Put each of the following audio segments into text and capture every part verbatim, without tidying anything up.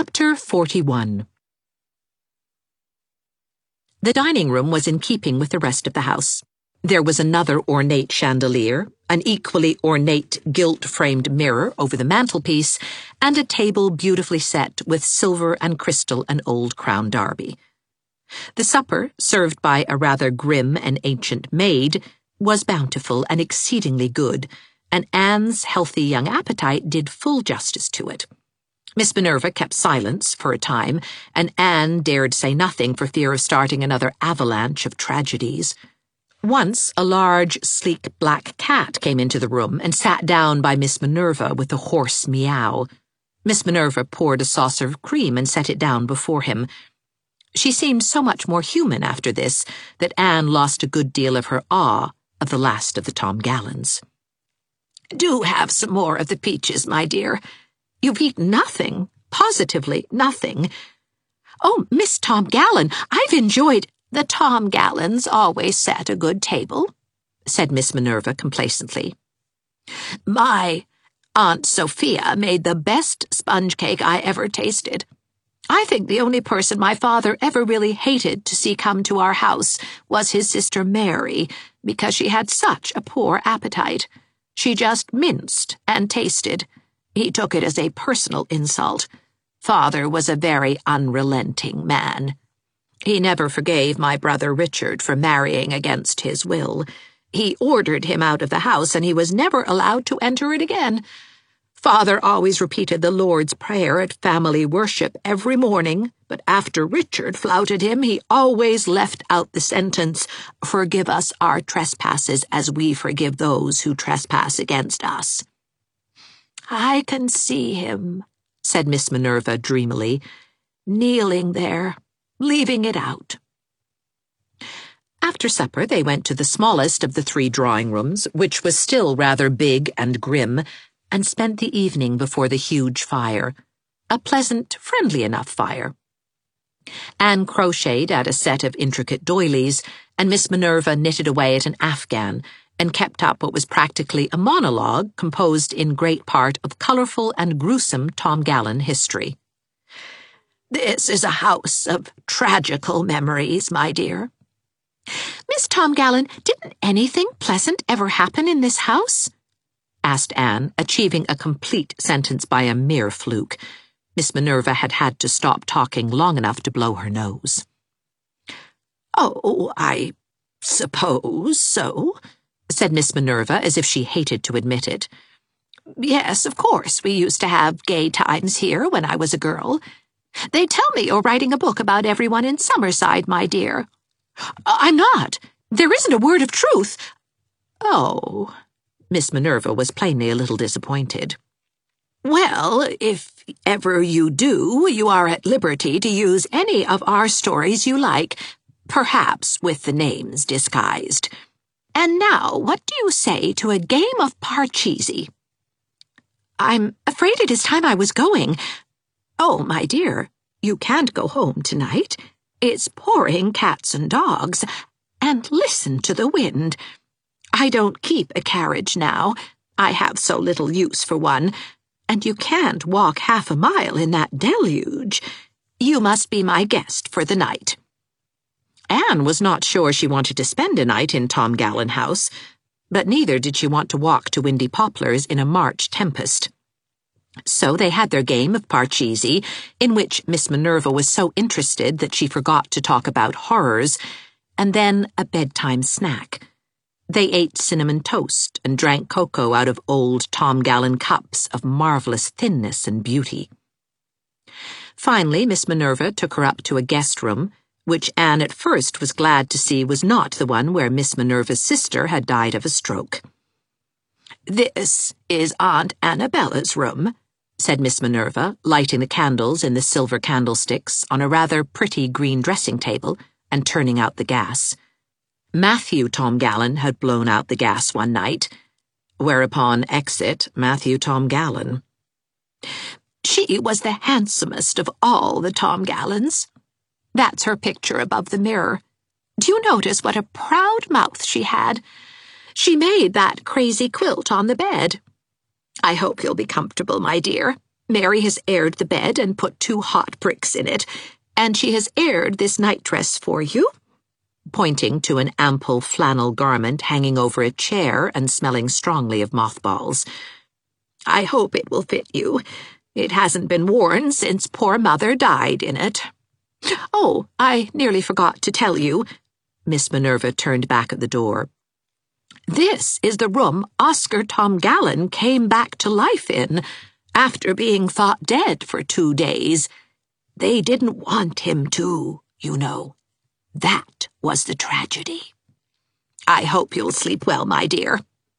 Chapter forty-one. The dining room was in keeping with the rest of the house. There was another ornate chandelier, an equally ornate gilt-framed mirror over the mantelpiece, and a table beautifully set with silver and crystal and old Crown Derby. The supper, served by a rather grim and ancient maid, was bountiful and exceedingly good, and Anne's healthy young appetite did full justice to it. Miss Minerva kept silence for a time, and Anne dared say nothing for fear of starting another avalanche of tragedies. Once a large, sleek black cat came into the room and sat down by Miss Minerva with a hoarse meow. Miss Minerva poured a saucer of cream and set it down before him. She seemed so much more human after this that Anne lost a good deal of her awe of the last of the Tom Gallons. "Do have some more of the peaches, my dear. You've eaten nothing, positively nothing." "Oh, Miss Tom Gallon, I've enjoyed—" "The Tom Gallons always set a good table," said Miss Minerva complacently. "My Aunt Sophia made the best sponge cake I ever tasted. I think the only person my father ever really hated to see come to our house was his sister Mary, because she had such a poor appetite. She just minced and tasted. He took it as a personal insult. Father was a very unrelenting man. He never forgave my brother Richard for marrying against his will. He ordered him out of the house, and he was never allowed to enter it again. Father always repeated the Lord's Prayer at family worship every morning, but after Richard flouted him, he always left out the sentence, 'Forgive us our trespasses as we forgive those who trespass against us.'" "I can see him," said Miss Minerva dreamily, "kneeling there, leaving it out." After supper they went to the smallest of the three drawing rooms, which was still rather big and grim, and spent the evening before the huge fire, a pleasant, friendly enough fire. Anne crocheted at a set of intricate doilies, and Miss Minerva knitted away at an afghan, and kept up what was practically a monologue composed in great part of colourful and gruesome Tom Gallon history. "This is a house of tragical memories, my dear." "Miss Tom Gallon, didn't anything pleasant ever happen in this house?" asked Anne, achieving a complete sentence by a mere fluke. Miss Minerva had had to stop talking long enough to blow her nose. "Oh, I suppose so," said Miss Minerva, as if she hated to admit it. "Yes, of course, we used to have gay times here when I was a girl. They tell me you're writing a book about everyone in Summerside, my dear." "I'm not. There isn't a word of truth." "Oh." Miss Minerva was plainly a little disappointed. "Well, if ever you do, you are at liberty to use any of our stories you like, perhaps with the names disguised. And now, what do you say to a game of parcheesi?" "I'm afraid it is time I was going." "Oh, my dear, you can't go home tonight. It's pouring cats and dogs. And listen to the wind. I don't keep a carriage now. I have so little use for one. And you can't walk half a mile in that deluge. You must be my guest for the night." Anne was not sure she wanted to spend a night in Tom Gallon House, but neither did she want to walk to Windy Poplars in a March tempest. So they had their game of parcheesi, in which Miss Minerva was so interested that she forgot to talk about horrors, and then a bedtime snack. They ate cinnamon toast and drank cocoa out of old Tom Gallon cups of marvellous thinness and beauty. Finally, Miss Minerva took her up to a guest room, which Anne at first was glad to see was not the one where Miss Minerva's sister had died of a stroke. "This is Aunt Annabella's room," said Miss Minerva, lighting the candles in the silver candlesticks on a rather pretty green dressing table and turning out the gas. Matthew Tom Gallon had blown out the gas one night, whereupon exit Matthew Tom Gallon. "She was the handsomest of all the Tom Gallons. That's her picture above the mirror. Do you notice what a proud mouth she had? She made that crazy quilt on the bed. I hope you'll be comfortable, my dear. Mary has aired the bed and put two hot bricks in it, and she has aired this nightdress for you," pointing to an ample flannel garment hanging over a chair and smelling strongly of mothballs. "I hope it will fit you. It hasn't been worn since poor Mother died in it. Oh, I nearly forgot to tell you." Miss Minerva turned back at the door. "This is the room Oscar Tomgallan came back to life in, after being thought dead for two days. They didn't want him to, you know. That was the tragedy. I hope you'll sleep well, my dear."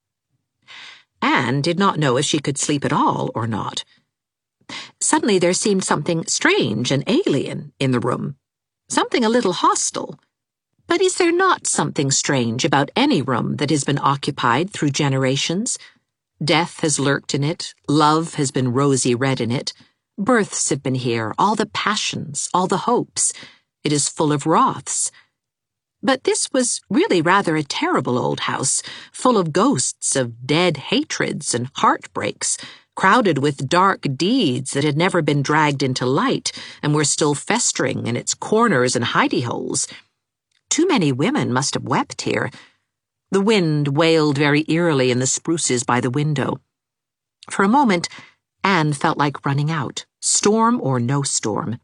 Anne did not know if she could sleep at all or not. Suddenly there seemed something strange and alien in the room, something a little hostile. But is there not something strange about any room that has been occupied through generations? Death has lurked in it, love has been rosy red in it, births have been here, all the passions, all the hopes. It is full of wraths. But this was really rather a terrible old house, full of ghosts of dead hatreds and heartbreaks, crowded with dark deeds that had never been dragged into light and were still festering in its corners and hidey-holes. Too many women must have wept here. The wind wailed very eerily in the spruces by the window. For a moment, Anne felt like running out, storm or no storm.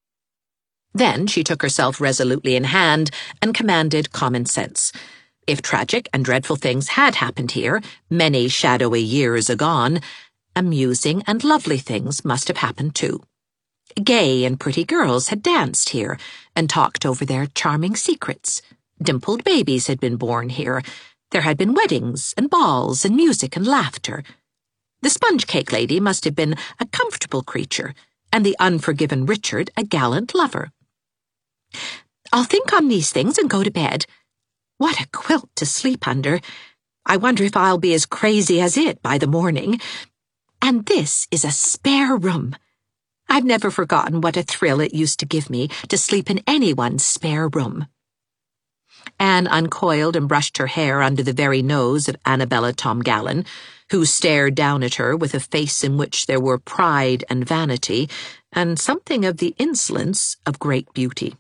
Then she took herself resolutely in hand and commanded common sense. If tragic and dreadful things had happened here, many shadowy years agone, amusing and lovely things must have happened too. Gay and pretty girls had danced here and talked over their charming secrets. Dimpled babies had been born here. There had been weddings and balls and music and laughter. The sponge cake lady must have been a comfortable creature, and the unforgiven Richard a gallant lover. "I'll think on these things and go to bed. What a quilt to sleep under. I wonder if I'll be as crazy as it by the morning. And this is a spare room. I've never forgotten what a thrill it used to give me to sleep in anyone's spare room." Anne uncoiled and brushed her hair under the very nose of Annabella Tomgallan, who stared down at her with a face in which there were pride and vanity, and something of the insolence of great beauty.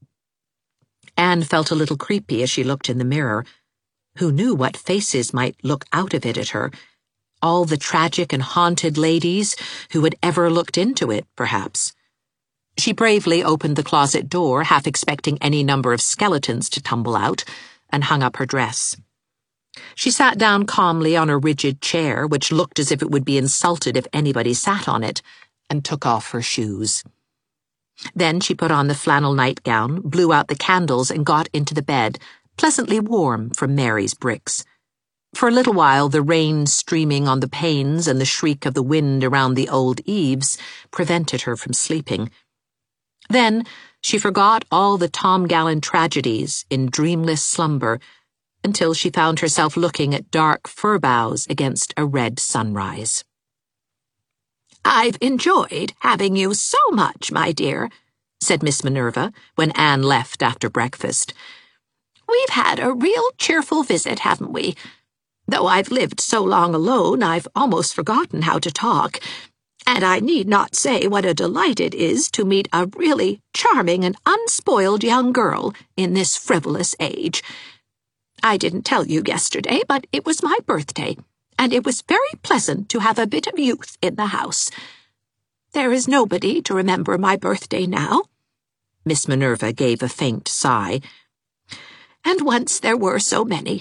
Anne felt a little creepy as she looked in the mirror. Who knew what faces might look out of it at her? All the tragic and haunted ladies who had ever looked into it, perhaps. She bravely opened the closet door, half expecting any number of skeletons to tumble out, and hung up her dress. She sat down calmly on a rigid chair, which looked as if it would be insulted if anybody sat on it, and took off her shoes. Then she put on the flannel nightgown, blew out the candles, and got into the bed, pleasantly warm from Mary's bricks. For a little while the rain streaming on the panes and the shriek of the wind around the old eaves prevented her from sleeping. Then she forgot all the Tomgallan tragedies in dreamless slumber until she found herself looking at dark fir boughs against a red sunrise. "I've enjoyed having you so much, my dear," said Miss Minerva when Anne left after breakfast. "We've had a real cheerful visit, haven't we? Though I've lived so long alone, I've almost forgotten how to talk, and I need not say what a delight it is to meet a really charming and unspoiled young girl in this frivolous age. I didn't tell you yesterday, but it was my birthday, and it was very pleasant to have a bit of youth in the house. There is nobody to remember my birthday now." Miss Minerva gave a faint sigh. "And once there were so many."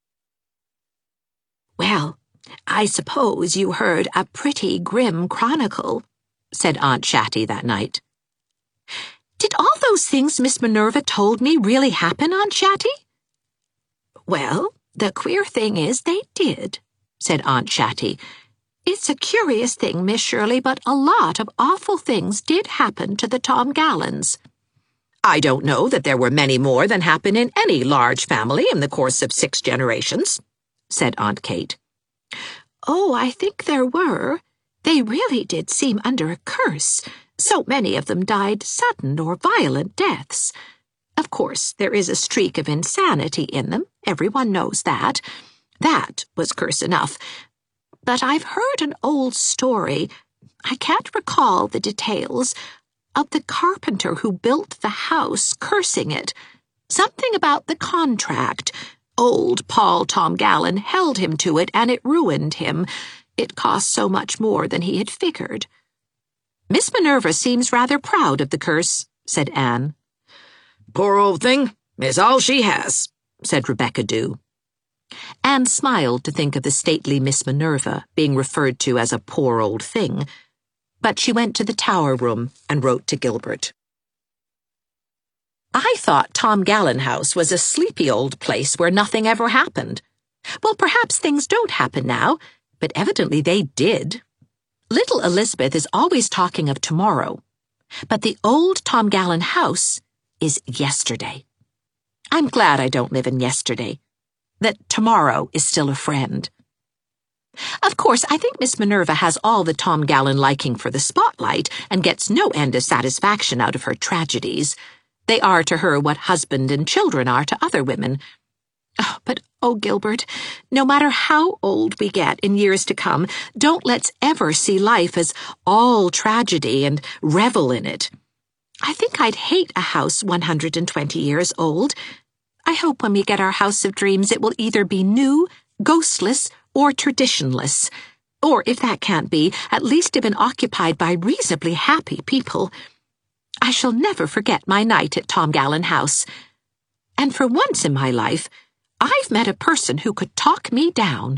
"Well, I suppose you heard a pretty grim chronicle," said Aunt Chatty that night. "Did all those things Miss Minerva told me really happen, Aunt Chatty?" "Well, the queer thing is they did," said Aunt Chatty. "It's a curious thing, Miss Shirley, but a lot of awful things did happen to the Tomgallans." "I don't know that there were many more than happen in any large family in the course of six generations," said Aunt Kate. "Oh, I think there were. They really did seem under a curse. So many of them died sudden or violent deaths. Of course, there is a streak of insanity in them. Everyone knows that. That was curse enough. But I've heard an old story. I can't recall the details of the carpenter who built the house cursing it. Something about the contract. Old Paul Tom Gallen held him to it, and it ruined him. It cost so much more than he had figured. Miss Minerva seems rather proud of the curse, said Anne. Poor old thing is all she has, said Rebecca Dew. Anne smiled to think of the stately Miss Minerva being referred to as a poor old thing, but she went to the tower room and wrote to Gilbert. I thought Tom Gallen House was a sleepy old place where nothing ever happened. Well, perhaps things don't happen now, but evidently they did. Little Elizabeth is always talking of tomorrow, but the old Tom Gallen House is yesterday. I'm glad I don't live in yesterday, that tomorrow is still a friend. Of course, I think Miss Minerva has all the Tom Gallen liking for the spotlight and gets no end of satisfaction out of her tragedies. They are to her what husband and children are to other women. Oh, but, oh, Gilbert, no matter how old we get in years to come, don't let's ever see life as all tragedy and revel in it. I think I'd hate a house one hundred twenty years old. I hope when we get our house of dreams it will either be new, ghostless, or traditionless. Or, if that can't be, at least have been occupied by reasonably happy people. I shall never forget my night at Tom Gallen House. And for once in my life, I've met a person who could talk me down.